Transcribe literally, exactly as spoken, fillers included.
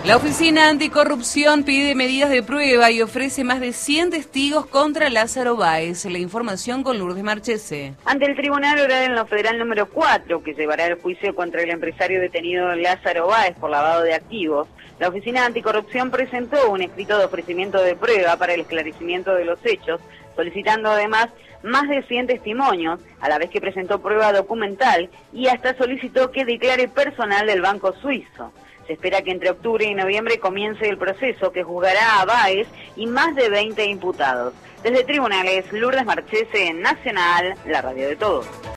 La Oficina Anticorrupción pide medidas de prueba y ofrece más de cien testigos contra Lázaro Báez. La información con Lourdes Marchese. Ante el Tribunal Oral en lo Federal número cuatro, que llevará el juicio contra el empresario detenido Lázaro Báez por lavado de activos, la Oficina Anticorrupción presentó un escrito de ofrecimiento de prueba para el esclarecimiento de los hechos, solicitando además más de cien testimonios, a la vez que presentó prueba documental y hasta solicitó que declare personal del Banco Suizo. Se espera que entre octubre y noviembre comience el proceso que juzgará a Báez y más de veinte imputados. Desde tribunales, Lourdes Marchese, Nacional, la radio de todos.